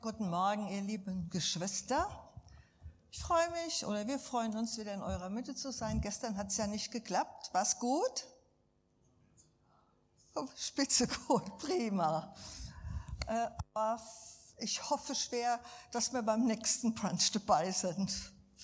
Guten Morgen, ihr lieben Geschwister. Wir freuen uns, wieder in eurer Mitte zu sein. Gestern hat es ja nicht geklappt. War's gut? Spitze gut, prima. Aber ich hoffe schwer, dass wir beim nächsten Brunch dabei sind.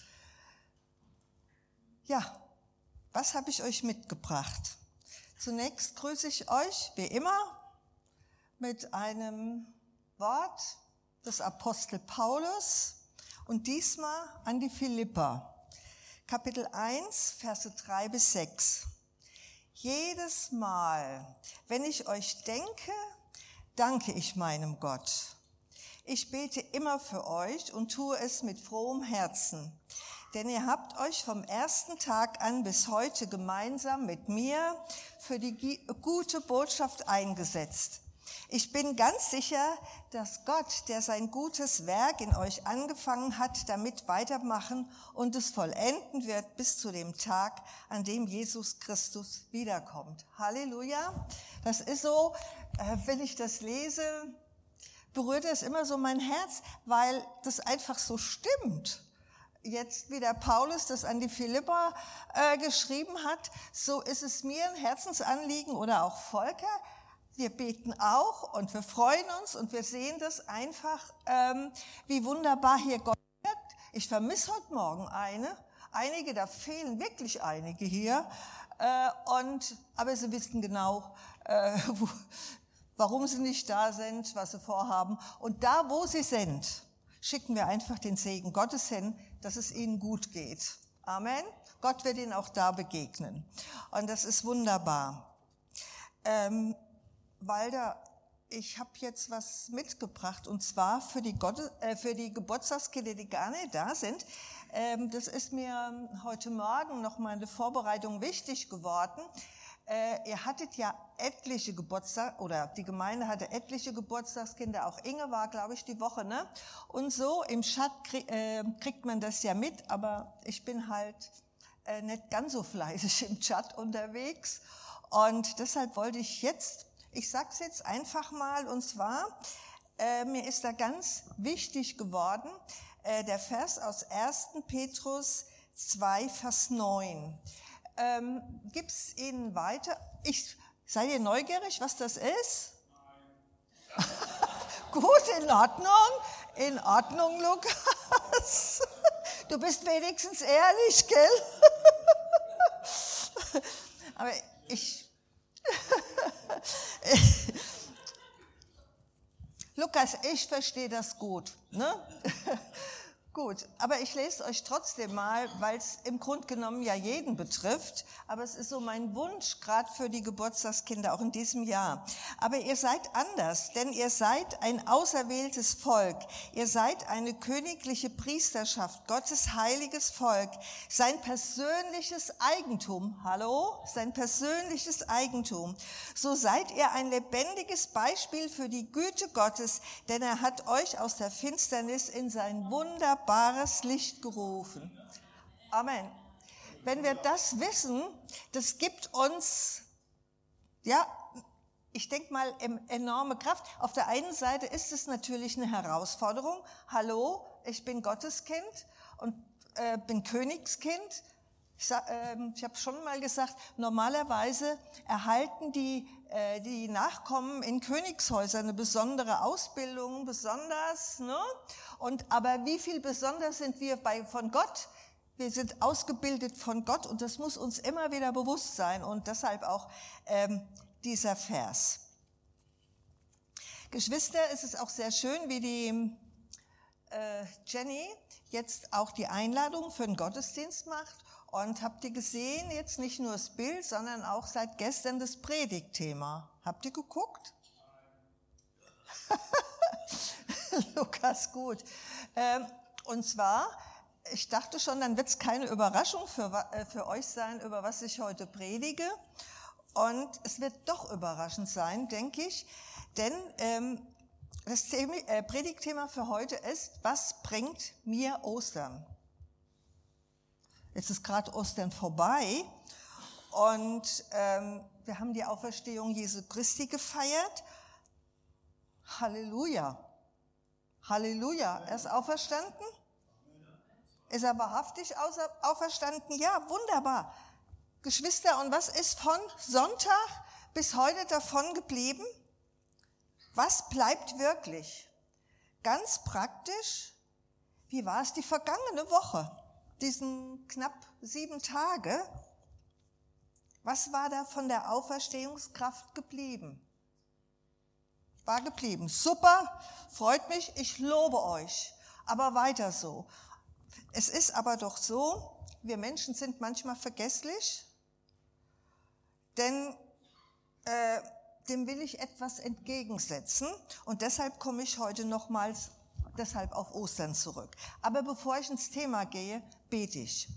Ja, was habe ich euch mitgebracht? Zunächst grüße ich euch, wie immer, mit einem Wort des Apostel Paulus und diesmal an die Philipper. Kapitel 1, Verse 3 bis 6. Jedes Mal, wenn ich euch denke, danke ich meinem Gott. Ich bete immer für euch und tue es mit frohem Herzen, denn ihr habt euch vom ersten Tag an bis heute gemeinsam mit mir für die gute Botschaft eingesetzt. Ich bin ganz sicher, dass Gott, der sein gutes Werk in euch angefangen hat, damit weitermachen und es vollenden wird bis zu dem Tag, an dem Jesus Christus wiederkommt. Halleluja. Das ist so, wenn ich das lese, berührt es immer so mein Herz, weil das einfach so stimmt. Jetzt, wie der Paulus das an die Philipper geschrieben hat, so ist es mir ein Herzensanliegen oder auch Volker. Wir beten auch und wir freuen uns und wir sehen das einfach, wie wunderbar hier Gott wirkt. Ich vermisse heute Morgen einige, da fehlen wirklich einige hier, aber sie wissen genau, warum sie nicht da sind, was sie vorhaben. Und da, wo sie sind, schicken wir einfach den Segen Gottes hin, dass es ihnen gut geht. Amen. Gott wird ihnen auch da begegnen. Und das ist wunderbar. Walter, ich habe jetzt was mitgebracht, und zwar für die Geburtstagskinder, die gar nicht da sind. Das ist mir heute Morgen noch mal in der Vorbereitung wichtig geworden. Ihr hattet ja etliche die Gemeinde hatte etliche Geburtstagskinder, auch Inge war, glaube ich, die Woche, ne? Und so im Chat kriegt man das ja mit, aber ich bin halt nicht ganz so fleißig im Chat unterwegs. Und deshalb wollte ich sag's jetzt einfach mal, und zwar, mir ist da ganz wichtig geworden, der Vers aus 1. Petrus 2, Vers 9. Gibt's Ihnen weiter? Seid ihr neugierig, was das ist? Nein. Gut, in Ordnung, Lukas. Du bist wenigstens ehrlich, gell? Aber Lukas, ich verstehe das gut, ne? Gut, aber ich lese euch trotzdem mal, weil es im Grunde genommen ja jeden betrifft, aber es ist so mein Wunsch, gerade für die Geburtstagskinder auch in diesem Jahr. Aber ihr seid anders, denn ihr seid ein auserwähltes Volk, ihr seid eine königliche Priesterschaft, Gottes heiliges Volk, sein persönliches Eigentum, sein persönliches Eigentum. So seid ihr ein lebendiges Beispiel für die Güte Gottes, denn er hat euch aus der Finsternis in sein wunderbares Licht gerufen. Amen. Wenn wir das wissen, das gibt uns, ich denke mal, enorme Kraft. Auf der einen Seite ist es natürlich eine Herausforderung. Hallo, ich bin Gotteskind und bin Königskind. Ich habe schon mal gesagt, normalerweise erhalten die Nachkommen in Königshäusern eine besondere Ausbildung, ne? Aber wie viel besonders sind wir von Gott? Wir sind ausgebildet von Gott und das muss uns immer wieder bewusst sein und deshalb auch dieser Vers. Geschwister, es ist auch sehr schön, wie die Jenny jetzt auch die Einladung für den Gottesdienst macht. Und habt ihr gesehen, jetzt nicht nur das Bild, sondern auch seit gestern das Predigtthema. Habt ihr geguckt? Lukas, gut. Und zwar, ich dachte schon, dann wird es keine Überraschung für euch sein, über was ich heute predige. Und es wird doch überraschend sein, denke ich. Denn das Predigtthema für heute ist, was bringt mir Ostern? Jetzt ist gerade Ostern vorbei und wir haben die Auferstehung Jesu Christi gefeiert. Halleluja. Halleluja, er ist auferstanden? Ist er wahrhaftig auferstanden? Ja, wunderbar. Geschwister, und was ist von Sonntag bis heute davon geblieben? Was bleibt wirklich? Ganz praktisch, wie war es die vergangene Woche, diesen knapp 7 Tage? Was war da von der Auferstehungskraft geblieben? War geblieben. Super, freut mich, ich lobe euch, aber weiter so. Es ist aber doch so, wir Menschen sind manchmal vergesslich, denn dem will ich etwas entgegensetzen und deshalb komme ich heute nochmals auf Ostern zurück. Aber bevor ich ins Thema gehe, bete ich.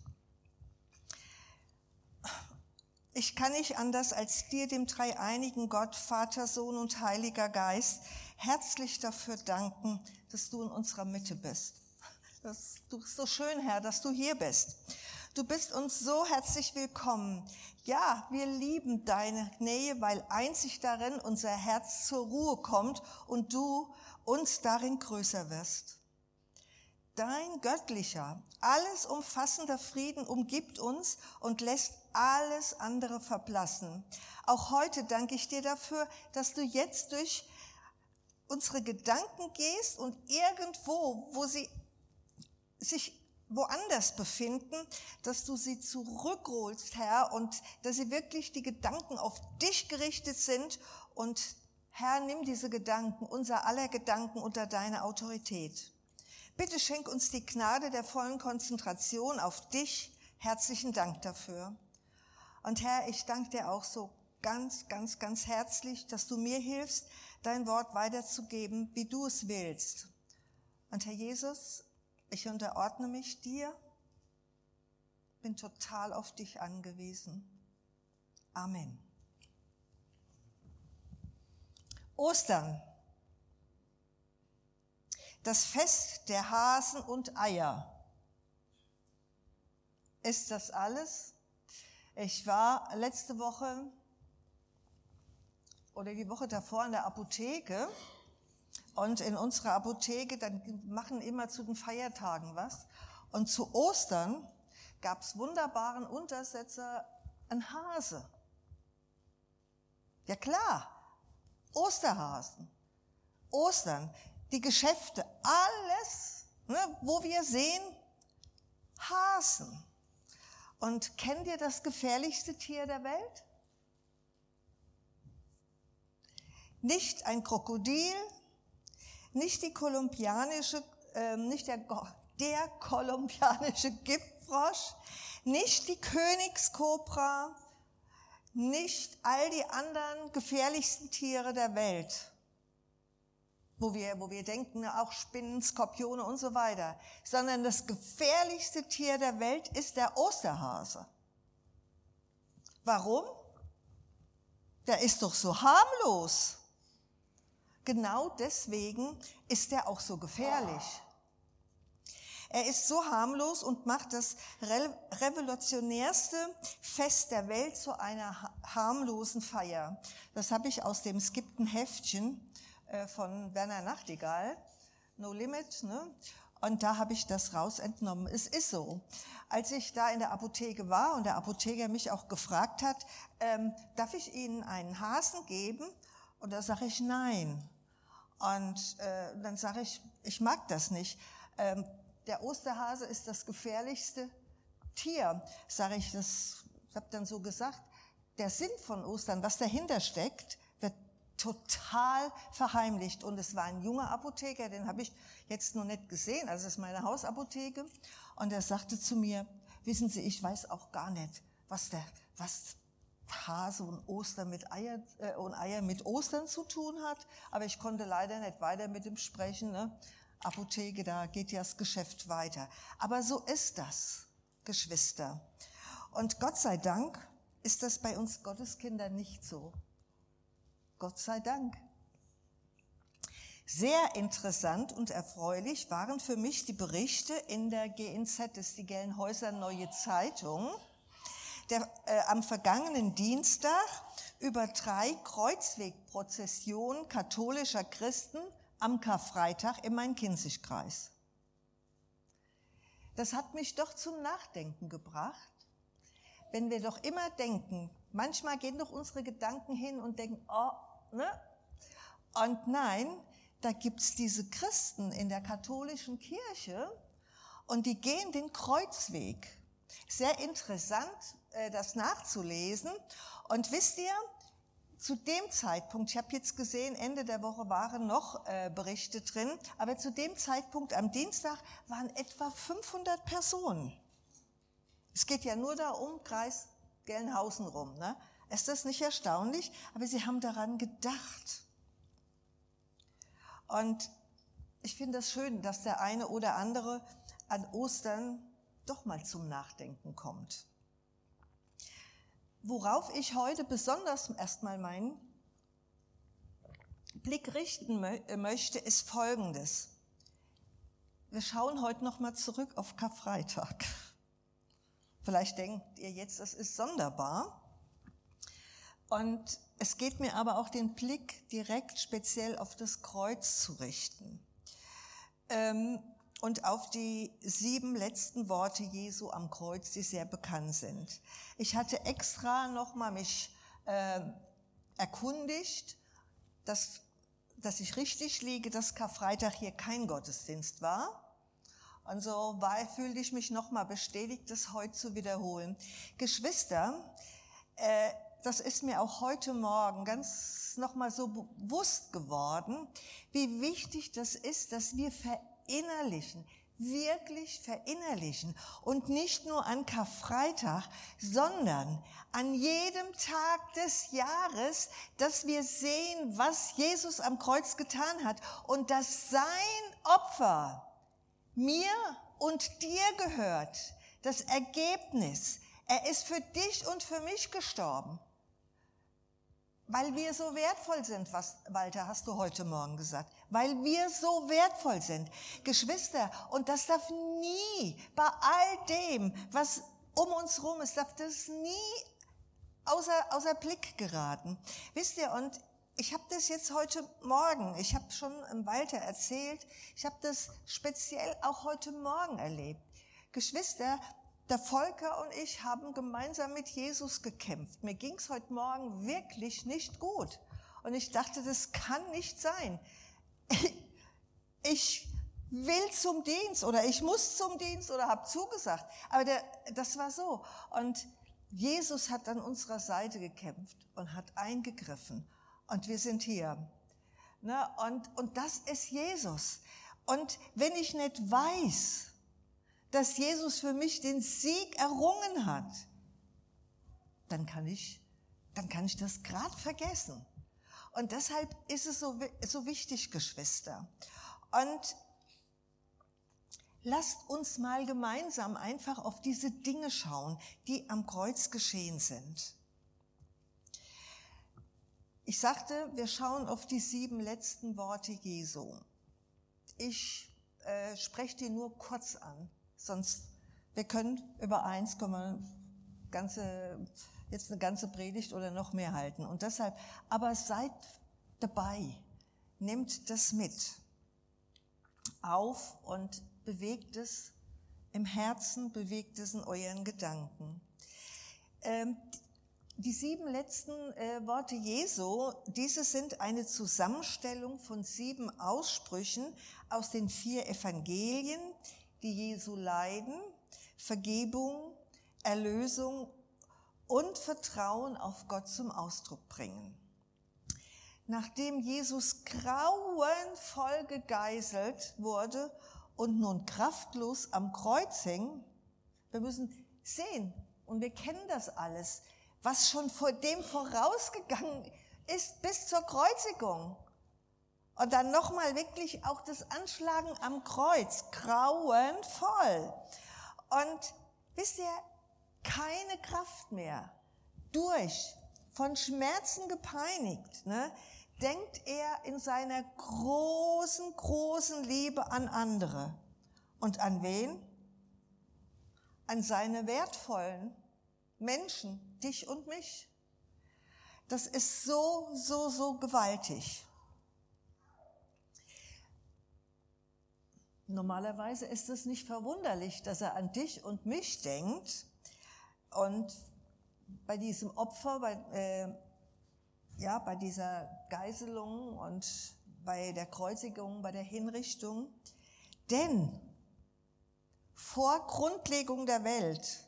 Ich kann nicht anders, als dir, dem dreieinigen Gott, Vater, Sohn und Heiliger Geist, herzlich dafür danken, dass du in unserer Mitte bist. Du bist so schön, Herr, dass du hier bist. Du bist uns so herzlich willkommen. Ja, wir lieben deine Nähe, weil einzig darin unser Herz zur Ruhe kommt und du uns darin größer wirst. Dein göttlicher, alles umfassender Frieden umgibt uns und lässt alles andere verblassen. Auch heute danke ich dir dafür, dass du jetzt durch unsere Gedanken gehst und irgendwo, wo sie sich woanders befinden, dass du sie zurückholst, Herr, und dass sie wirklich die Gedanken auf dich gerichtet sind. Und Herr, nimm diese Gedanken, unser aller Gedanken unter deine Autorität. Bitte schenk uns die Gnade der vollen Konzentration auf dich. Herzlichen Dank dafür. Und Herr, ich danke dir auch so ganz, ganz, ganz herzlich, dass du mir hilfst, dein Wort weiterzugeben, wie du es willst. Und Herr Jesus, ich unterordne mich dir, bin total auf dich angewiesen. Amen. Ostern. Das Fest der Hasen und Eier. Ist das alles? Ich war letzte Woche oder die Woche davor in der Apotheke und in unserer Apotheke, dann machen immer zu den Feiertagen was. Und zu Ostern gab es wunderbaren Untersetzer, ein Hase. Ja klar, Osterhasen, Ostern. Die Geschäfte, alles, ne, wo wir sehen, Hasen. Und kennt ihr das gefährlichste Tier der Welt? Nicht ein Krokodil, nicht der kolumbianische Giftfrosch, nicht die Königskobra, nicht all die anderen gefährlichsten Tiere der Welt. Wo wir denken, auch Spinnen, Skorpione und so weiter, sondern das gefährlichste Tier der Welt ist der Osterhase. Warum? Der ist doch so harmlos. Genau deswegen ist er auch so gefährlich. Er ist so harmlos und macht das revolutionärste Fest der Welt zu einer harmlosen Feier. Das habe ich aus dem skippten Heftchen von Werner Nachtigall, No Limit, ne? Und da habe ich das rausentnommen. Es ist so, als ich da in der Apotheke war und der Apotheker mich auch gefragt hat, darf ich Ihnen einen Hasen geben? Und da sage ich nein. Und dann sage ich mag das nicht. Der Osterhase ist das gefährlichste Tier, sage ich. Ich habe dann so gesagt, der Sinn von Ostern, was dahinter steckt, wird total verheimlicht. Und es war ein junger Apotheker, den habe ich jetzt noch nicht gesehen, also es ist meine Hausapotheke. Und er sagte zu mir, wissen Sie, ich weiß auch gar nicht, was Hase und Eier mit Ostern zu tun hat, aber ich konnte leider nicht weiter mit ihm sprechen. Ne? Apotheke, da geht ja das Geschäft weiter. Aber so ist das, Geschwister. Und Gott sei Dank ist das bei uns Gotteskindern nicht so. Gott sei Dank. Sehr interessant und erfreulich waren für mich die Berichte in der GNZ, das ist die Gelnhäuser Neue Zeitung, am vergangenen Dienstag über 3 Kreuzwegprozessionen katholischer Christen am Karfreitag im Main-Kinzig-Kreis. Das hat mich doch zum Nachdenken gebracht, wenn wir doch immer denken, manchmal gehen doch unsere Gedanken hin und denken, oh, ne? Und nein, da gibt's diese Christen in der katholischen Kirche und die gehen den Kreuzweg. Sehr interessant, das nachzulesen. Und wisst ihr, zu dem Zeitpunkt, ich habe jetzt gesehen, Ende der Woche waren noch Berichte drin, aber zu dem Zeitpunkt am Dienstag waren etwa 500 Personen. Es geht ja nur da um Kreis Gelnhausen rum. Ne? Ist das nicht erstaunlich? Aber sie haben daran gedacht. Und ich finde es schön, dass der eine oder andere an Ostern doch mal zum Nachdenken kommt. Worauf ich heute besonders erstmal meinen Blick richten möchte, ist Folgendes. Wir schauen heute nochmal zurück auf Karfreitag. Vielleicht denkt ihr jetzt, das ist sonderbar. Und es geht mir aber auch den Blick direkt speziell auf das Kreuz zu richten. Und auf die 7 letzten Worte Jesu am Kreuz, die sehr bekannt sind. Ich hatte extra nochmal mich erkundigt, dass ich richtig liege, dass Karfreitag hier kein Gottesdienst war. Und so fühlte ich mich nochmal bestätigt, das heute zu wiederholen. Geschwister, das ist mir auch heute Morgen ganz nochmal so bewusst geworden, wie wichtig das ist, dass wir verinnerlichen, wirklich verinnerlichen und nicht nur an Karfreitag, sondern an jedem Tag des Jahres, dass wir sehen, was Jesus am Kreuz getan hat und dass sein Opfer mir und dir gehört, das Ergebnis. Er ist für dich und für mich gestorben, weil wir so wertvoll sind, Walter, hast du heute Morgen gesagt, weil wir so wertvoll sind. Geschwister, und das darf nie, bei all dem, was um uns rum ist, darf das nie außer Blick geraten. Wisst ihr, und ich habe das jetzt heute Morgen, ich habe schon Walter erzählt, ich habe das speziell auch heute Morgen erlebt. Geschwister, der Volker und ich haben gemeinsam mit Jesus gekämpft. Mir ging es heute Morgen wirklich nicht gut. Und ich dachte, das kann nicht sein. Ich will zum Dienst oder ich muss zum Dienst oder habe zugesagt. Aber das war so. Und Jesus hat an unserer Seite gekämpft und hat eingegriffen. Und wir sind hier. Ne? Und das ist Jesus. Und wenn ich nicht weiß, dass Jesus für mich den Sieg errungen hat, dann kann ich das gerade vergessen. Und deshalb ist es so wichtig, Geschwister. Und lasst uns mal gemeinsam einfach auf diese Dinge schauen, die am Kreuz geschehen sind. Ich sagte, wir schauen auf die 7 letzten Worte Jesu. Ich spreche die nur kurz an. Sonst, wir können über eins jetzt eine ganze Predigt oder noch mehr halten. Und deshalb, aber seid dabei, nehmt das mit auf und bewegt es im Herzen, bewegt es in euren Gedanken. Die 7 letzten Worte Jesu, diese sind eine Zusammenstellung von 7 Aussprüchen aus den 4 Evangelien, die Jesu Leiden, Vergebung, Erlösung und Vertrauen auf Gott zum Ausdruck bringen. Nachdem Jesus grauenvoll gegeißelt wurde und nun kraftlos am Kreuz hing, wir müssen sehen, und wir kennen das alles, was schon vor dem vorausgegangen ist bis zur Kreuzigung. Und dann nochmal wirklich auch das Anschlagen am Kreuz, grauenvoll. Und wisst ihr, keine Kraft mehr, von Schmerzen gepeinigt, ne, denkt er in seiner großen, großen Liebe an andere. Und an wen? An seine wertvollen Menschen, dich und mich. Das ist so gewaltig. Normalerweise ist es nicht verwunderlich, dass er an dich und mich denkt. Und bei diesem Opfer, bei dieser Geißelung und bei der Kreuzigung, bei der Hinrichtung. Denn vor Grundlegung der Welt,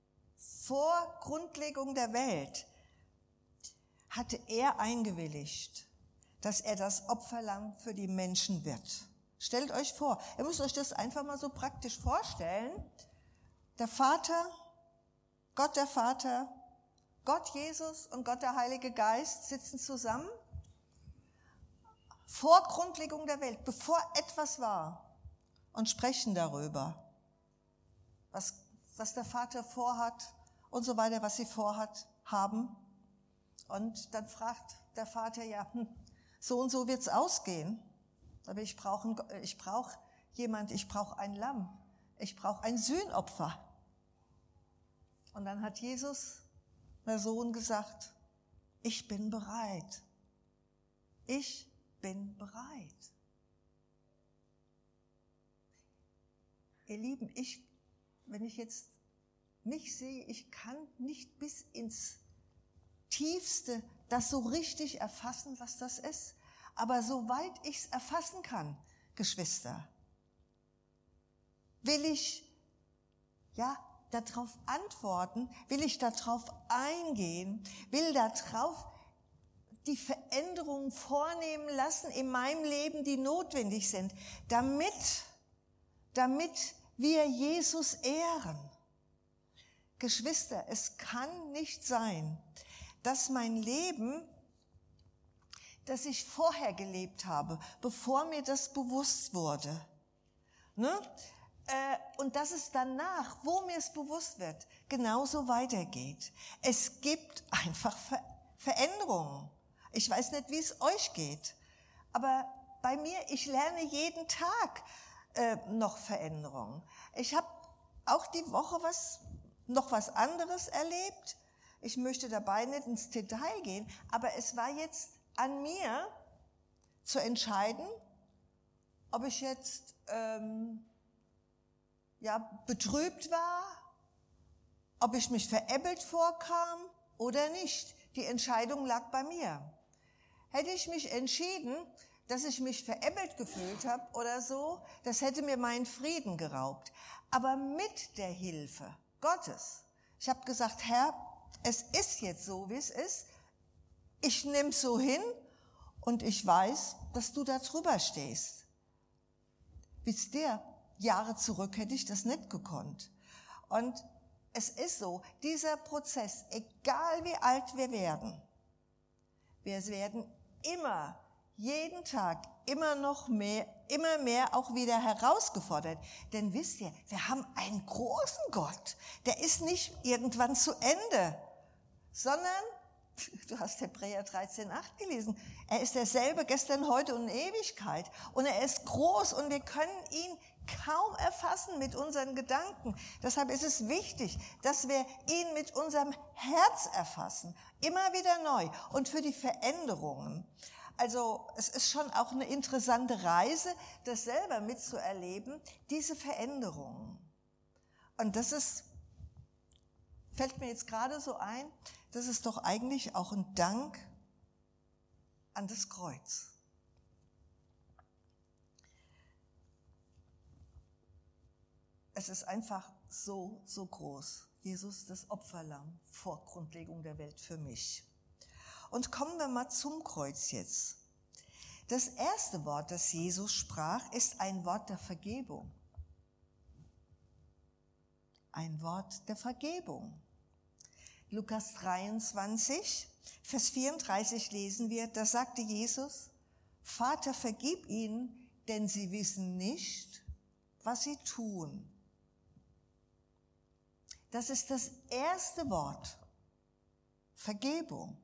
hatte er eingewilligt, dass er das Opferlamm für die Menschen wird. Stellt euch vor, ihr müsst euch das einfach mal so praktisch vorstellen. Der Vater, Gott Jesus und Gott der Heilige Geist sitzen zusammen vor Grundlegung der Welt, bevor etwas war, und sprechen darüber, was der Vater vorhat und so weiter, was sie haben. Und dann fragt der Vater, so und so wird's ausgehen. Aber ich brauche ein Lamm, ich brauche ein Sühnopfer. Und dann hat Jesus, der Sohn, gesagt, ich bin bereit. Ich bin bereit. Ihr Lieben, wenn ich jetzt mich sehe, ich kann nicht bis ins Tiefste das so richtig erfassen, was das ist. Aber soweit ich es erfassen kann, Geschwister, will ich darauf antworten, will ich darauf eingehen, will darauf die Veränderungen vornehmen lassen in meinem Leben, die notwendig sind, damit wir Jesus ehren. Geschwister, es kann nicht sein, dass mein Leben, das ich vorher gelebt habe, bevor mir das bewusst wurde, und dass es danach, wo mir es bewusst wird, genauso weitergeht. Es gibt einfach Veränderungen. Ich weiß nicht, wie es euch geht, aber bei mir, ich lerne jeden Tag noch Veränderungen. Ich habe auch die Woche noch was anderes erlebt. Ich möchte dabei nicht ins Detail gehen, aber es war jetzt an mir zu entscheiden, ob ich jetzt betrübt war, ob ich mich veräppelt vorkam oder nicht. Die Entscheidung lag bei mir. Hätte ich mich entschieden, dass ich mich veräppelt gefühlt habe oder so, das hätte mir meinen Frieden geraubt. Aber mit der Hilfe Gottes. Ich habe gesagt, Herr, es ist jetzt so, wie es ist. Ich nehme es so hin und ich weiß, dass du da drüber stehst. Wisst ihr, Jahre zurück hätte ich das nicht gekonnt. Und es ist so, dieser Prozess, egal wie alt wir werden immer, jeden Tag, immer mehr auch wieder herausgefordert. Denn wisst ihr, wir haben einen großen Gott, der ist nicht irgendwann zu Ende, sondern, du hast Hebräer 13,8 gelesen, er ist derselbe gestern, heute und in Ewigkeit. Und er ist groß und wir können ihn kaum erfassen mit unseren Gedanken. Deshalb ist es wichtig, dass wir ihn mit unserem Herz erfassen, immer wieder neu und für die Veränderungen. Also es ist schon auch eine interessante Reise, das selber mitzuerleben, diese Veränderungen. Und fällt mir jetzt gerade so ein, das ist doch eigentlich auch ein Dank an das Kreuz. Es ist einfach so groß. Jesus, das Opferlamm vor Grundlegung der Welt für mich. Und kommen wir mal zum Kreuz jetzt. Das erste Wort, das Jesus sprach, ist ein Wort der Vergebung. Ein Wort der Vergebung. Lukas 23, Vers 34 lesen wir, da sagte Jesus, Vater, vergib ihnen, denn sie wissen nicht, was sie tun. Das ist das erste Wort, Vergebung.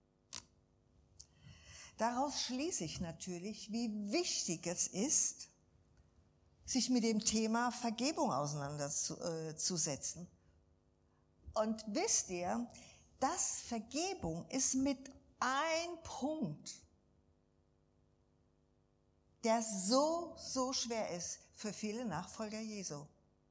Daraus schließe ich natürlich, wie wichtig es ist, sich mit dem Thema Vergebung auseinanderzusetzen. Und wisst ihr, dass Vergebung ist mit ein Punkt, der so schwer ist für viele Nachfolger Jesu.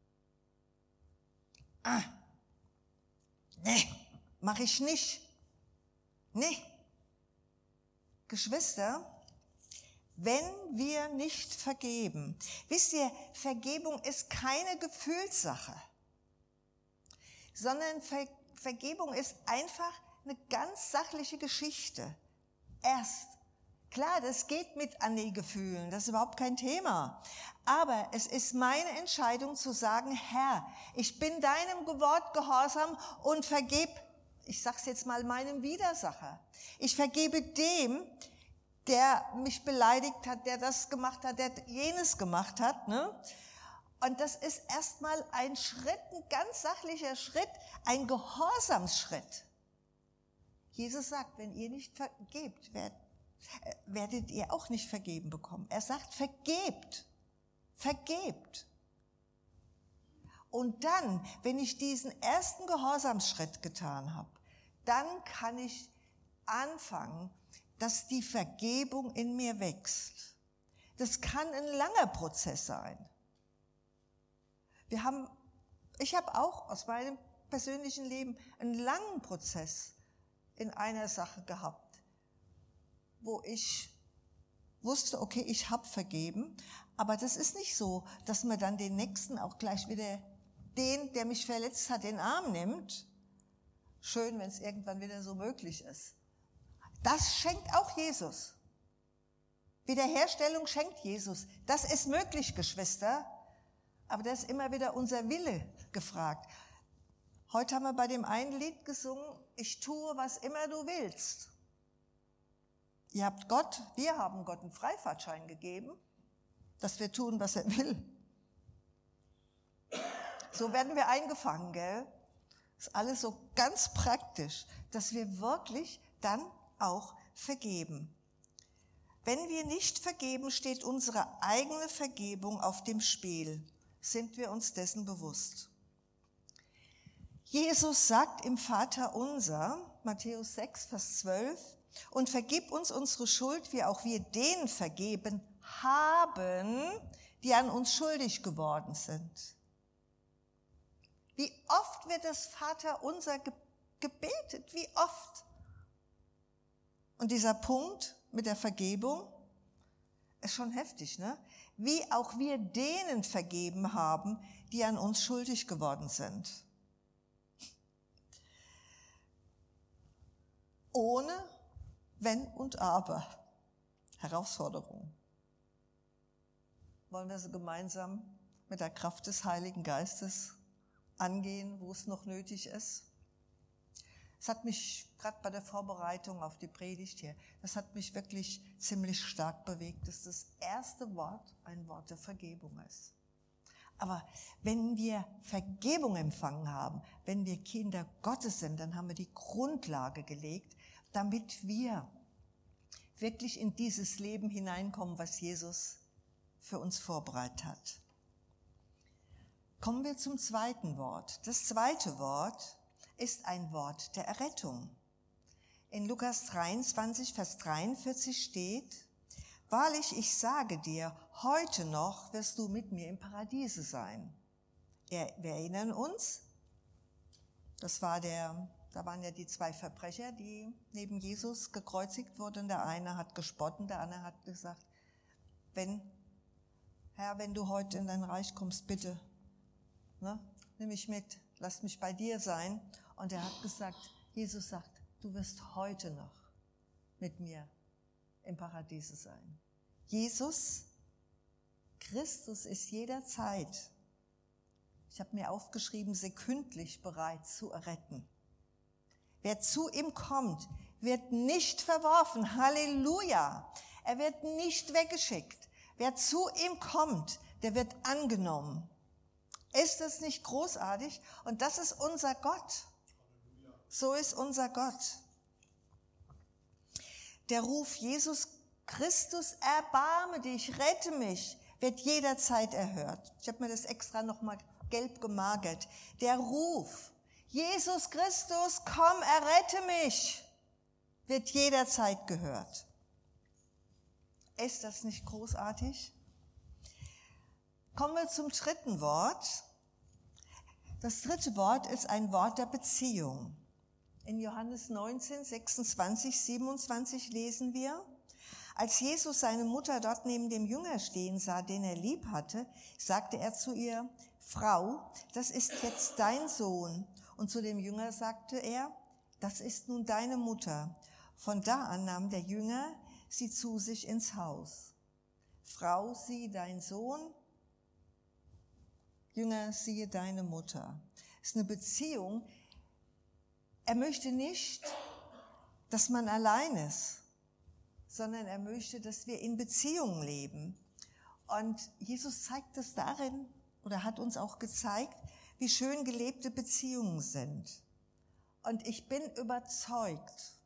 Nee, mache ich nicht. Nee. Geschwister, wenn wir nicht vergeben, wisst ihr, Vergebung ist keine Gefühlssache, sondern Vergebung ist einfach eine ganz sachliche Geschichte. Klar, das geht mit an den Gefühlen, das ist überhaupt kein Thema. Aber es ist meine Entscheidung zu sagen, Herr, ich bin deinem Wort gehorsam und vergebe, ich sag's jetzt mal, meinem Widersacher. Ich vergebe dem, der mich beleidigt hat, der das gemacht hat, der jenes gemacht hat. Ne? Und das ist erstmal ein Schritt, ein ganz sachlicher Schritt, ein Gehorsamsschritt. Jesus sagt, wenn ihr nicht vergebt, werdet ihr auch nicht vergeben bekommen. Er sagt, vergebt. Vergebt. Und dann, wenn ich diesen ersten Gehorsamsschritt getan habe, dann kann ich anfangen, dass die Vergebung in mir wächst. Das kann ein langer Prozess sein. Ich habe auch aus meinem persönlichen Leben einen langen Prozess in einer Sache gehabt, wo ich wusste, okay, ich habe vergeben, aber das ist nicht so, dass man dann den Nächsten auch gleich wieder den, der mich verletzt hat, in den Arm nimmt. Schön, wenn es irgendwann wieder so möglich ist. Das schenkt auch Jesus. Wiederherstellung schenkt Jesus. Das ist möglich, Geschwister, aber da ist immer wieder unser Wille gefragt. Heute haben wir bei dem einen Lied gesungen, ich tue, was immer du willst. Wir haben Gott einen Freifahrtschein gegeben, dass wir tun, was er will. So werden wir eingefangen, gell? Das ist alles so ganz praktisch, dass wir wirklich dann auch vergeben. Wenn wir nicht vergeben, steht unsere eigene Vergebung auf dem Spiel. Sind wir uns dessen bewusst? Jesus sagt im Vaterunser, Matthäus 6, Vers 12, und vergib uns unsere Schuld, wie auch wir denen vergeben haben, die an uns schuldig geworden sind. Wie oft wird das Vaterunser gebetet? Wie oft? Und dieser Punkt mit der Vergebung ist schon heftig, ne? Wie auch wir denen vergeben haben, die an uns schuldig geworden sind. Ohne Wenn und Aber. Herausforderung. Wollen wir sie gemeinsam mit der Kraft des Heiligen Geistes angehen, wo es noch nötig ist? Es hat mich gerade bei der Vorbereitung auf die Predigt hier, das hat mich wirklich ziemlich stark bewegt, dass das erste Wort ein Wort der Vergebung ist. Aber wenn wir Vergebung empfangen haben, wenn wir Kinder Gottes sind, dann haben wir die Grundlage gelegt, damit wir wirklich in dieses Leben hineinkommen, was Jesus für uns vorbereitet hat. Kommen wir zum zweiten Wort. Das zweite Wort ist ein Wort der Errettung. In Lukas 23, Vers 43 steht, wahrlich, ich sage dir, heute noch wirst du mit mir im Paradiese sein. Wir erinnern uns, da waren ja die zwei Verbrecher, die neben Jesus gekreuzigt wurden. Der eine hat gespotten, der andere hat gesagt, Herr, wenn du heute in dein Reich kommst, bitte, nimm mich mit, lass mich bei dir sein. Und er hat gesagt, Jesus sagt, du wirst heute noch mit mir im Paradiese sein. Jesus, Christus ist jederzeit, ich habe mir aufgeschrieben, sekündlich bereit zu erretten. Wer zu ihm kommt, wird nicht verworfen. Halleluja! Er wird nicht weggeschickt. Wer zu ihm kommt, der wird angenommen. Ist das nicht großartig? Und das ist unser Gott. So ist unser Gott. Der Ruf Jesus Christus, erbarme dich, rette mich, wird jederzeit erhört. Ich habe mir das extra nochmal gelb gemarkert. Der Ruf, Jesus Christus, komm, errette mich, wird jederzeit gehört. Ist das nicht großartig? Kommen wir zum dritten Wort. Das dritte Wort ist ein Wort der Beziehung. In Johannes 19, 26, 27 lesen wir: Als Jesus seine Mutter dort neben dem Jünger stehen sah, den er lieb hatte, sagte er zu ihr: Frau, das ist jetzt dein Sohn. Und zu dem Jünger sagte er: Das ist nun deine Mutter. Von da an nahm der Jünger sie zu sich ins Haus. Frau, sieh dein Sohn. Jünger, siehe deine Mutter. Es ist eine Beziehung. Er möchte nicht, dass man allein ist, sondern er möchte, dass wir in Beziehungen leben. Und Jesus zeigt es darin, oder hat uns auch gezeigt, wie schön gelebte Beziehungen sind. Und ich bin überzeugt,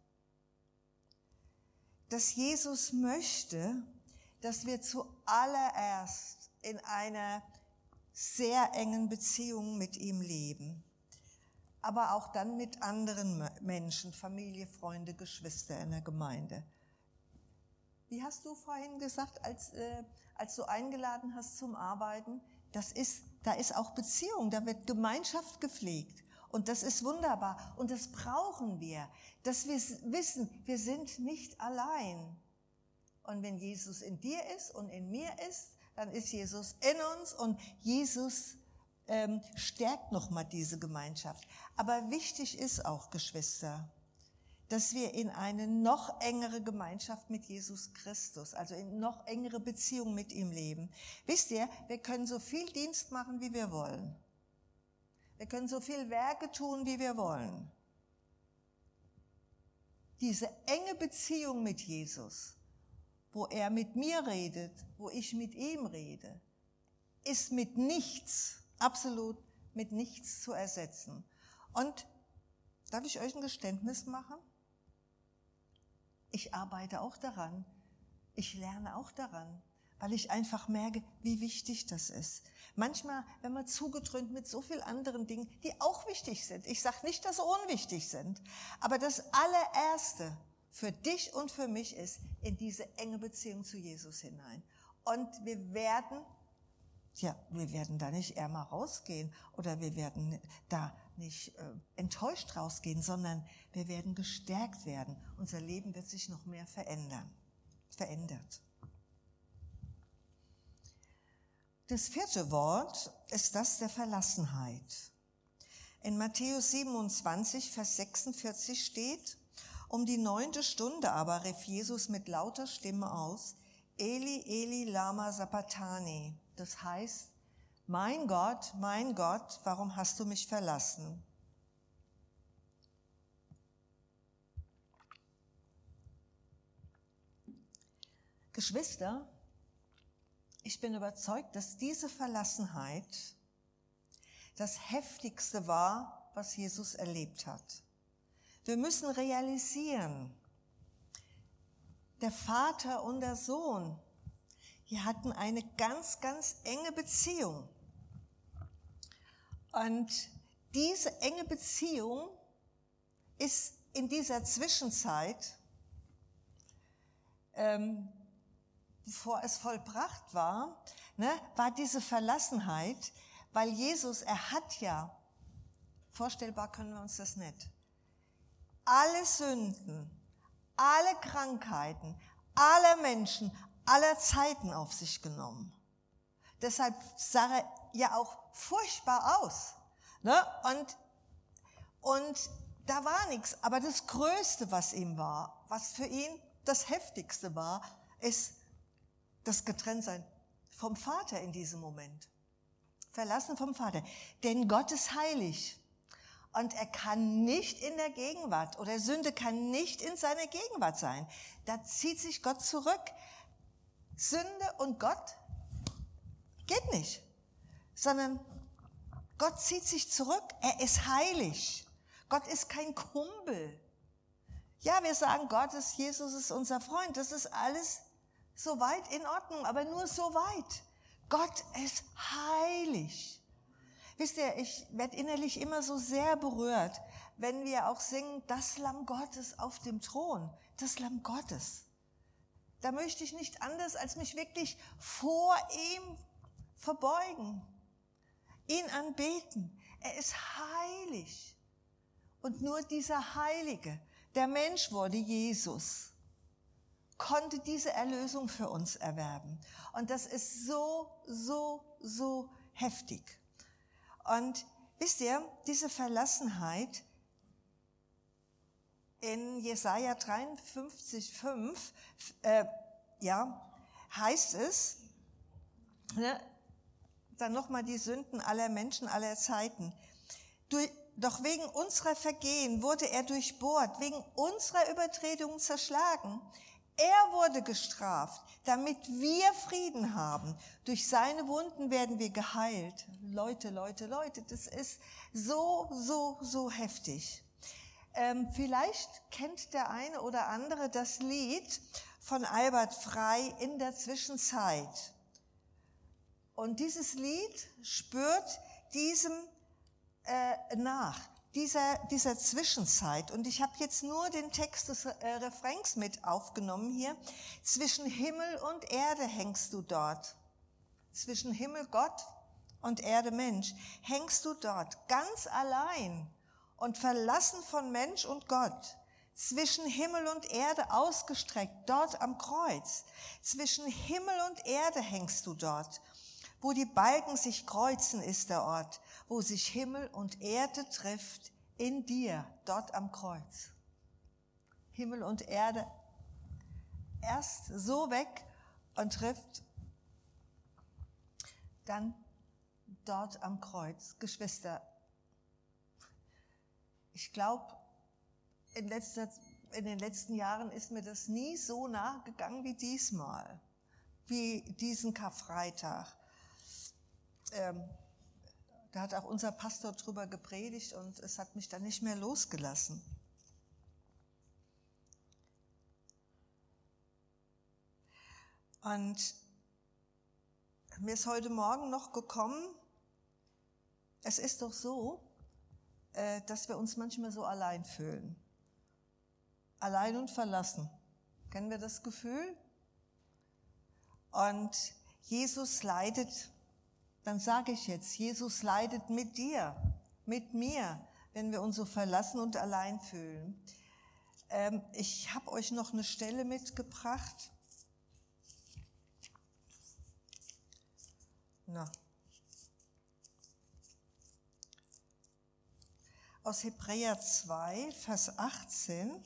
dass Jesus möchte, dass wir zuallererst in einer sehr engen Beziehung mit ihm leben, aber auch dann mit anderen Menschen, Familie, Freunde, Geschwister in der Gemeinde. Wie hast du vorhin gesagt, als du eingeladen hast zum Arbeiten, da ist auch Beziehung, da wird Gemeinschaft gepflegt. Und das ist wunderbar. Und das brauchen wir, dass wir wissen, wir sind nicht allein. Und wenn Jesus in dir ist und in mir ist, dann ist Jesus in uns und Jesus stärkt nochmal diese Gemeinschaft. Aber wichtig ist auch, Geschwister, dass wir in eine noch engere Gemeinschaft mit Jesus Christus, also in noch engere Beziehung mit ihm leben. Wisst ihr, wir können so viel Dienst machen, wie wir wollen. Wir können so viel Werke tun, wie wir wollen. Diese enge Beziehung mit Jesus, wo er mit mir redet, wo ich mit ihm rede, ist mit nichts, absolut mit nichts zu ersetzen. Und darf ich euch ein Geständnis machen? Ich arbeite auch daran. Ich lerne auch daran, weil ich einfach merke, wie wichtig das ist. Manchmal, wenn man zugedröhnt mit so vielen anderen Dingen, die auch wichtig sind. Ich sage nicht, dass sie unwichtig sind, aber das allererste für dich und für mich ist, in diese enge Beziehung zu Jesus hinein. Und wir werden da nicht ärmer rausgehen oder wir werden da nicht enttäuscht rausgehen, sondern wir werden gestärkt werden. Unser Leben wird sich noch mehr verändert. Das vierte Wort ist das der Verlassenheit. In Matthäus 27, Vers 46 steht: Um die 9. Stunde aber rief Jesus mit lauter Stimme aus: Eli, Eli, lama sabachthani. Das heißt: Mein Gott, warum hast du mich verlassen? Geschwister, ich bin überzeugt, dass diese Verlassenheit das Heftigste war, was Jesus erlebt hat. Wir müssen realisieren, der Vater und der Sohn, die hatten eine ganz, ganz enge Beziehung. Und diese enge Beziehung ist in dieser Zwischenzeit, bevor es vollbracht war, war diese Verlassenheit, weil Jesus, er hat ja, vorstellbar können wir uns das nicht, alle Sünden, alle Krankheiten, aller Menschen, aller Zeiten auf sich genommen. Deshalb sah er ja auch furchtbar aus. Und da war nichts. Aber das Größte, was ihm war, was für ihn das Heftigste war, ist das Getrenntsein vom Vater in diesem Moment. Verlassen vom Vater. Denn Gott ist heilig. Und er kann nicht in der Gegenwart, oder Sünde kann nicht in seiner Gegenwart sein. Da zieht sich Gott zurück. Sünde und Gott geht nicht, sondern Gott zieht sich zurück. Er ist heilig. Gott ist kein Kumpel. Ja, wir sagen, Jesus ist unser Freund. Das ist alles soweit in Ordnung, aber nur so weit. Gott ist heilig. Wisst ihr, ich werde innerlich immer so sehr berührt, wenn wir auch singen, das Lamm Gottes auf dem Thron, das Lamm Gottes. Da möchte ich nicht anders, als mich wirklich vor ihm verbeugen, ihn anbeten. Er ist heilig. Und nur dieser Heilige, der Mensch wurde, Jesus, konnte diese Erlösung für uns erwerben. Und das ist so heftig. Und wisst ihr, diese Verlassenheit in Jesaja 53,5, heißt es, dann nochmal die Sünden aller Menschen aller Zeiten. Doch wegen unserer Vergehen wurde er durchbohrt, wegen unserer Übertretungen zerschlagen. Er wurde gestraft, damit wir Frieden haben. Durch seine Wunden werden wir geheilt. Leute, das ist so heftig. Vielleicht kennt der eine oder andere das Lied von Albert Frei, In der Zwischenzeit. Und dieses Lied spürt diesem nach, dieser Zwischenzeit. Und ich habe jetzt nur den Text des Refrains mit aufgenommen hier. Zwischen Himmel und Erde hängst du dort. Zwischen Himmel Gott und Erde Mensch hängst du dort, ganz allein und verlassen von Mensch und Gott. Zwischen Himmel und Erde ausgestreckt, dort am Kreuz. Zwischen Himmel und Erde hängst du dort. Wo die Balken sich kreuzen, ist der Ort, wo sich Himmel und Erde trifft, in dir, dort am Kreuz. Himmel und Erde erst so weg und trifft dann dort am Kreuz. Geschwister, ich glaube, in den letzten Jahren ist mir das nie so nahe gegangen wie diesmal, wie diesen Karfreitag. Da hat auch unser Pastor drüber gepredigt und es hat mich dann nicht mehr losgelassen. Und mir ist heute Morgen noch gekommen, es ist doch so, dass wir uns manchmal so allein fühlen. Allein und verlassen. Kennen wir das Gefühl? Und Jesus leidet, dann sage ich jetzt, Jesus leidet mit dir, mit mir, wenn wir uns so verlassen und allein fühlen. Ich habe euch noch eine Stelle mitgebracht. Aus Hebräer 2, Vers 18.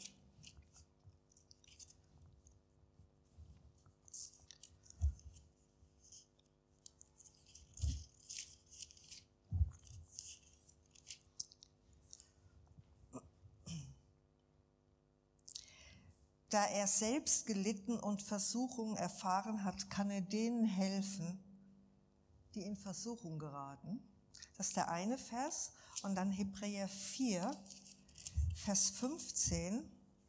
Da er selbst gelitten und Versuchungen erfahren hat, kann er denen helfen, die in Versuchung geraten. Das ist der eine Vers. Und dann Hebräer 4, Vers 15.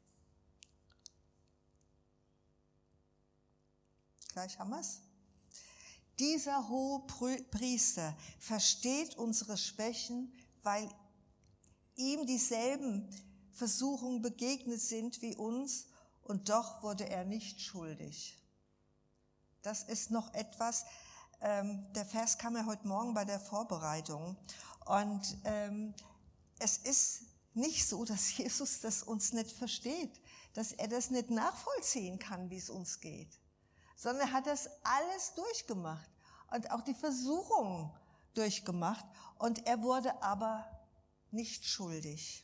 Gleich haben wir es. Dieser hohe Priester versteht unsere Schwächen, weil ihm dieselben Versuchungen begegnet sind wie uns, und doch wurde er nicht schuldig. Das ist noch etwas, der Vers kam ja heute Morgen bei der Vorbereitung. Und es ist nicht so, dass Jesus das uns nicht versteht, dass er das nicht nachvollziehen kann, wie es uns geht, sondern er hat das alles durchgemacht und auch die Versuchungen durchgemacht und er wurde aber nicht schuldig.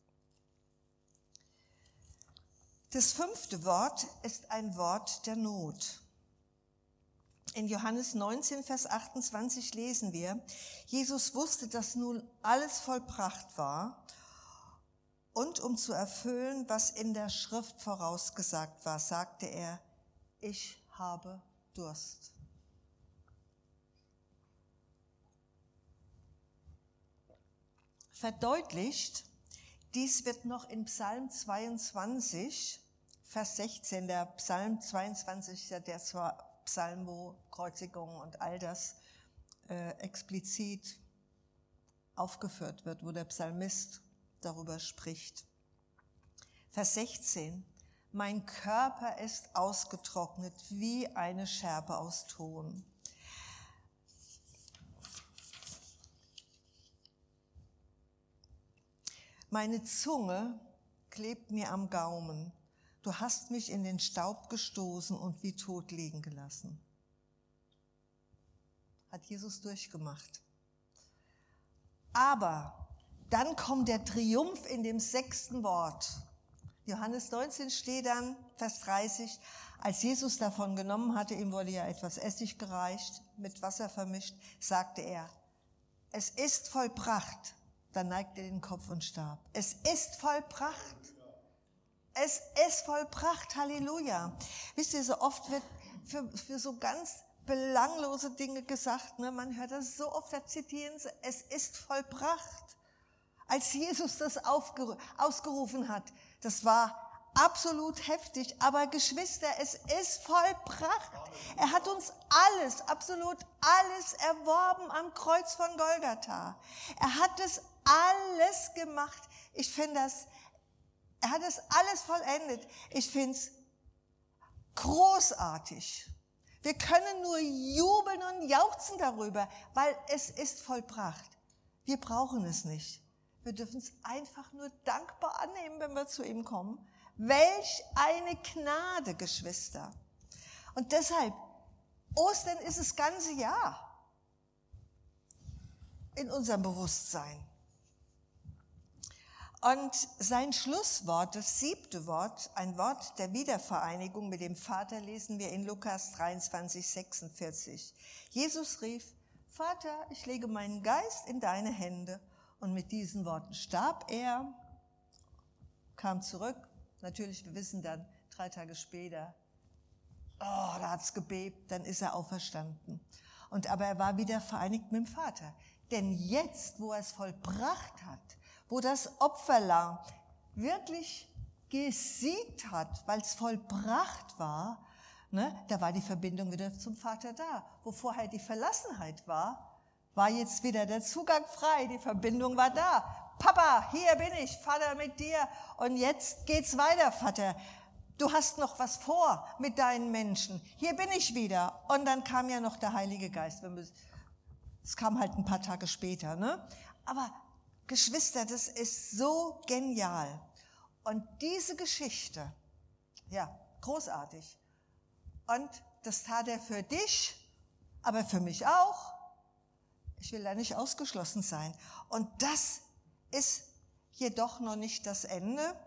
Das 5. Wort ist ein Wort der Not. In Johannes 19, Vers 28 lesen wir, Jesus wusste, dass nun alles vollbracht war und um zu erfüllen, was in der Schrift vorausgesagt war, sagte er, ich habe Durst. Verdeutlicht, dies wird noch in Psalm 22, Vers 16, der Psalm 22 ist ja der Psalm, wo Kreuzigung und all das explizit aufgeführt wird, wo der Psalmist darüber spricht. Vers 16, mein Körper ist ausgetrocknet wie eine Scherbe aus Ton. Meine Zunge klebt mir am Gaumen. Du hast mich in den Staub gestoßen und wie tot liegen gelassen. Hat Jesus durchgemacht. Aber dann kommt der Triumph in dem 6. Wort. Johannes 19 steht dann, Vers 30, als Jesus davon genommen hatte, ihm wurde ja etwas Essig gereicht, mit Wasser vermischt, sagte er, es ist vollbracht. Dann neigte er den Kopf und starb. Es ist vollbracht. Es ist vollbracht. Halleluja. Wisst ihr, so oft wird für so ganz belanglose Dinge gesagt, ne? Man hört das so oft, da zitieren sie, es ist vollbracht. Als Jesus das ausgerufen hat, das war absolut heftig, aber Geschwister, es ist vollbracht. Er hat uns alles, absolut alles erworben am Kreuz von Golgatha. Er hat es alles gemacht. Ich finde das, er hat es alles vollendet. Ich finde es großartig. Wir können nur jubeln und jauchzen darüber, weil es ist vollbracht. Wir brauchen es nicht. Wir dürfen es einfach nur dankbar annehmen, wenn wir zu ihm kommen. Welch eine Gnade, Geschwister. Und deshalb, Ostern ist das ganze Jahr in unserem Bewusstsein. Und sein Schlusswort, das 7. Wort, ein Wort der Wiedervereinigung mit dem Vater, lesen wir in Lukas 23, 46. Jesus rief, Vater, ich lege meinen Geist in deine Hände. Und mit diesen Worten starb er, kam zurück. Natürlich, wir wissen dann, 3 Tage später, da hat's gebebt, dann ist er auferstanden. Aber er war wieder vereinigt mit dem Vater. Denn jetzt, wo er es vollbracht hat, wo das Opferlamm wirklich gesiegt hat, weil es vollbracht war, ne, da war die Verbindung wieder zum Vater da. Wo vorher die Verlassenheit war jetzt wieder der Zugang frei, die Verbindung war da. Papa, hier bin ich, Vater mit dir. Und jetzt geht's weiter, Vater. Du hast noch was vor mit deinen Menschen. Hier bin ich wieder. Und dann kam ja noch der Heilige Geist. Es kam halt ein paar Tage später, ne? Aber Geschwister, das ist so genial. Und diese Geschichte, ja, großartig. Und das tat er für dich, aber für mich auch. Ich will da nicht ausgeschlossen sein. Und das ist jedoch noch nicht das Ende.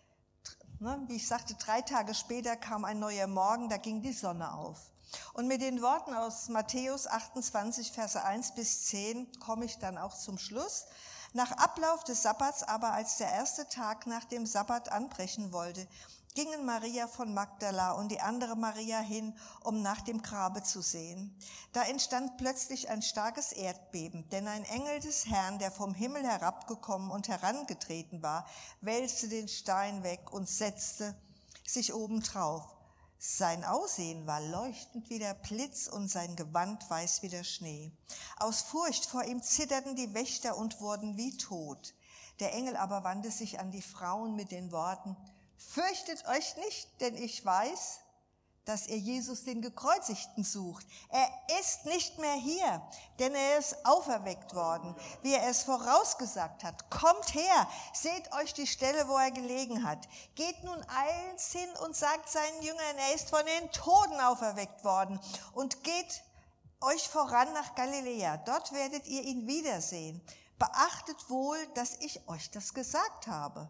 Wie ich sagte, 3 Tage später kam ein neuer Morgen, da ging die Sonne auf. Und mit den Worten aus Matthäus 28, Verse 1 bis 10 komme ich dann auch zum Schluss. Nach Ablauf des Sabbats aber, als der erste Tag nach dem Sabbat anbrechen wollte, gingen Maria von Magdala und die andere Maria hin, um nach dem Grabe zu sehen. Da entstand plötzlich ein starkes Erdbeben, denn ein Engel des Herrn, der vom Himmel herabgekommen und herangetreten war, wälzte den Stein weg und setzte sich obendrauf. Sein Aussehen war leuchtend wie der Blitz und sein Gewand weiß wie der Schnee. Aus Furcht vor ihm zitterten die Wächter und wurden wie tot. Der Engel aber wandte sich an die Frauen mit den Worten, Fürchtet euch nicht, denn ich weiß, dass ihr Jesus den Gekreuzigten sucht. Er ist nicht mehr hier, denn er ist auferweckt worden, wie er es vorausgesagt hat. Kommt her, seht euch die Stelle, wo er gelegen hat. Geht nun eilends hin und sagt seinen Jüngern, er ist von den Toten auferweckt worden. Und geht euch voran nach Galiläa. Dort werdet ihr ihn wiedersehen. Beachtet wohl, dass ich euch das gesagt habe.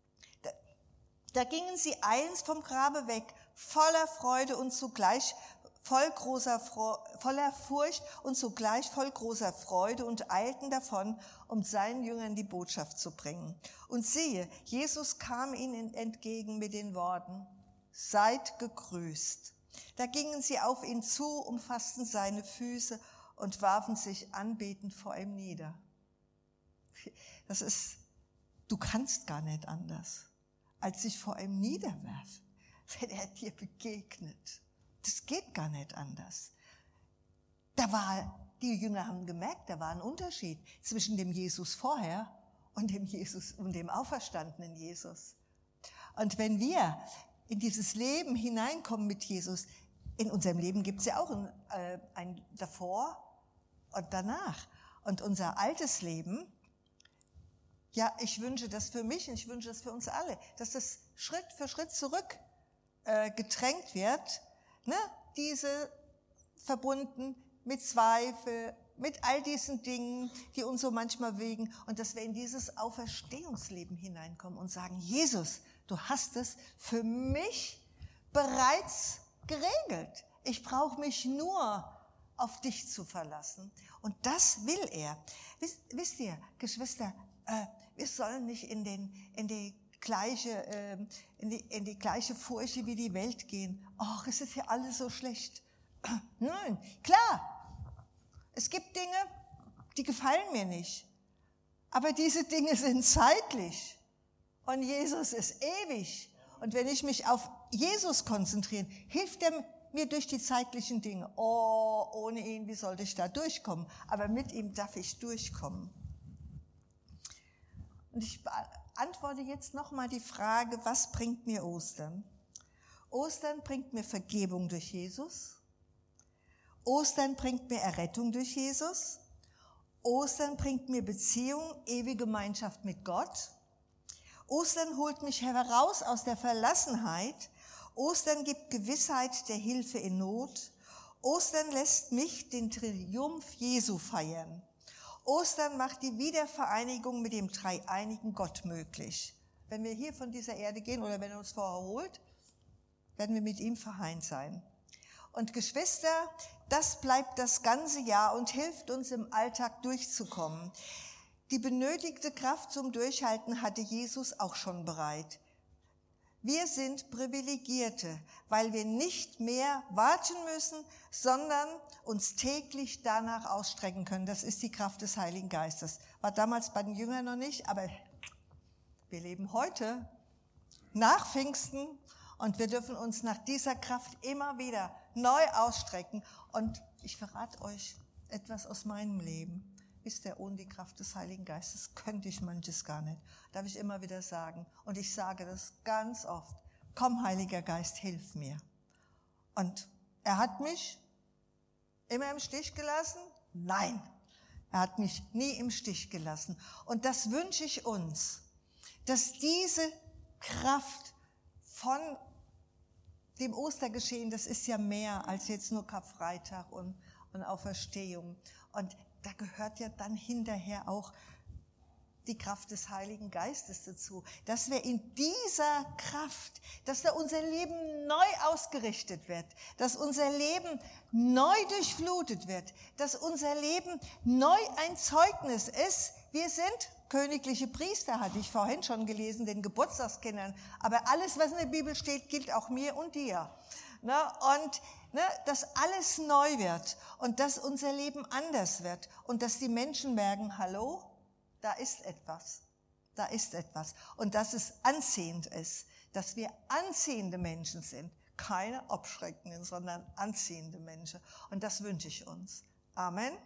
Da gingen sie eilends vom Grabe weg, voller Freude und zugleich voller Furcht und zugleich voll großer Freude und eilten davon, um seinen Jüngern die Botschaft zu bringen. Und siehe, Jesus kam ihnen entgegen mit den Worten, seid gegrüßt. Da gingen sie auf ihn zu, umfassten seine Füße und warfen sich anbetend vor ihm nieder. Du kannst gar nicht anders, als sich vor ihm niederwerfen, wenn er dir begegnet. Das geht gar nicht anders. Die Jünger haben gemerkt, da war ein Unterschied zwischen dem Jesus vorher und dem auferstandenen Jesus. Und wenn wir in dieses Leben hineinkommen mit Jesus, in unserem Leben gibt es ja auch ein davor und danach. Und unser altes Leben, Ja, ich wünsche das für mich und ich wünsche das für uns alle, dass das Schritt für Schritt zurück gedrängt wird, ne? Diese verbunden mit Zweifel, mit all diesen Dingen, die uns so manchmal wegen, und dass wir in dieses Auferstehungsleben hineinkommen und sagen, Jesus, du hast es für mich bereits geregelt. Ich brauche mich nur auf dich zu verlassen. Und das will er. Wisst ihr, Geschwister, wir sollen nicht in die gleiche Furche wie die Welt gehen. Ach, es ist ja alles so schlecht. Nein, klar, es gibt Dinge, die gefallen mir nicht. Aber diese Dinge sind zeitlich. Und Jesus ist ewig. Und wenn ich mich auf Jesus konzentriere, hilft er mir durch die zeitlichen Dinge. Oh, ohne ihn, wie sollte ich da durchkommen? Aber mit ihm darf ich durchkommen. Und ich beantworte jetzt nochmal die Frage, was bringt mir Ostern? Ostern bringt mir Vergebung durch Jesus. Ostern bringt mir Errettung durch Jesus. Ostern bringt mir Beziehung, ewige Gemeinschaft mit Gott. Ostern holt mich heraus aus der Verlassenheit. Ostern gibt Gewissheit der Hilfe in Not. Ostern lässt mich den Triumph Jesu feiern. Ostern macht die Wiedervereinigung mit dem dreieinigen Gott möglich. Wenn wir hier von dieser Erde gehen oder wenn er uns vorher holt, werden wir mit ihm vereint sein. Und Geschwister, das bleibt das ganze Jahr und hilft uns im Alltag durchzukommen. Die benötigte Kraft zum Durchhalten hatte Jesus auch schon bereit. Wir sind Privilegierte, weil wir nicht mehr warten müssen, sondern uns täglich danach ausstrecken können. Das ist die Kraft des Heiligen Geistes. War damals bei den Jüngern noch nicht, aber wir leben heute nach Pfingsten und wir dürfen uns nach dieser Kraft immer wieder neu ausstrecken. Und ich verrate euch etwas aus meinem Leben. Wisst ihr, ohne die Kraft des Heiligen Geistes könnte ich manches gar nicht. Darf ich immer wieder sagen. Und ich sage das ganz oft. Komm, Heiliger Geist, hilf mir. Und er hat mich immer im Stich gelassen? Nein, er hat mich nie im Stich gelassen. Und das wünsche ich uns, dass diese Kraft von dem Ostergeschehen, das ist ja mehr als jetzt nur Karfreitag und Auferstehung. Und da gehört ja dann hinterher auch die Kraft des Heiligen Geistes dazu, dass wir in dieser Kraft, dass da unser Leben neu ausgerichtet wird, dass unser Leben neu durchflutet wird, dass unser Leben neu ein Zeugnis ist. Wir sind königliche Priester, hatte ich vorhin schon gelesen, den Geburtstagskindern. Aber alles, was in der Bibel steht, gilt auch mir und dir. Und dass alles neu wird und dass unser Leben anders wird und dass die Menschen merken, hallo, da ist etwas, und dass es anziehend ist, dass wir anziehende Menschen sind, keine abschreckenden, sondern anziehende Menschen, und das wünsche ich uns. Amen.